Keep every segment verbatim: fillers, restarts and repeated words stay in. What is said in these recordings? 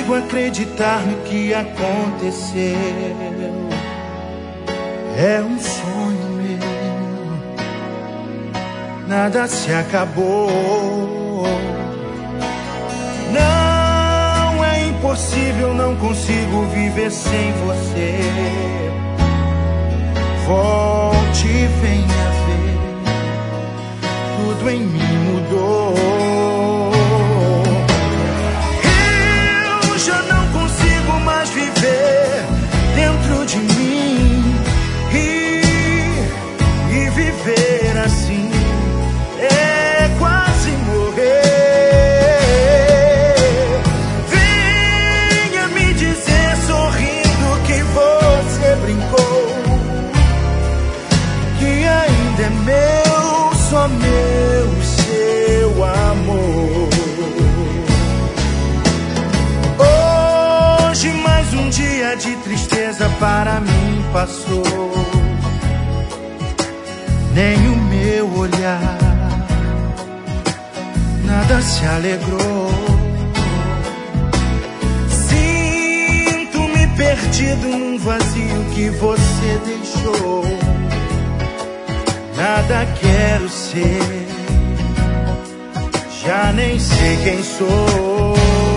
consigo acreditar no que aconteceu. É um sonho meu, nada se acabou. Não é impossível, não consigo viver sem você. Volte e venha ver, tudo em mim mudou. Eu já não consigo mais viver dentro de mim, e, e viver assim é quase morrer. Venha me dizer sorrindo que você brincou, que ainda é meu, só meu, seu amor. Hoje mais um dia de tristeza para mim passou. Nem o meu olhar, nada se alegrou. Sinto-me perdido num vazio que você deixou. Nada quero ser, já nem sei quem sou.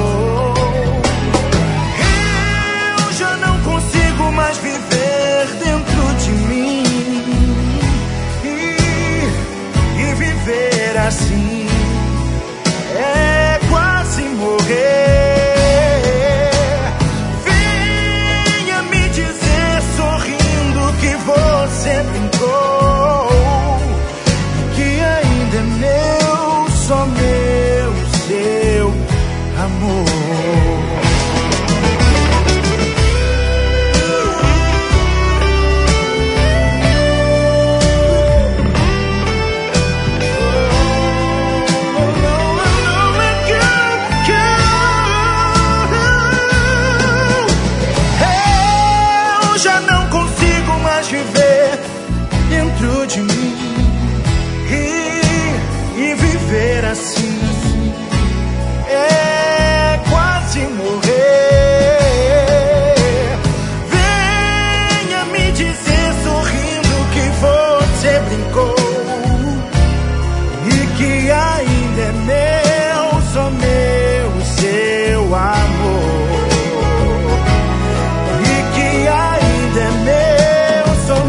Eu já não consigo mais viver dentro de mim, e, e viver assim é quase morrer. Venha me dizer sorrindo que você brincou, só meu, seu amor. Eu já não consigo mais viver dentro de mim, e viver assim é quase morrer. Venha me dizer sorrindo que você brincou, e que ainda é meu, só meu, seu amor. E que ainda é meu, só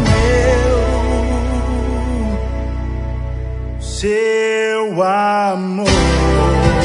meu, seu amor.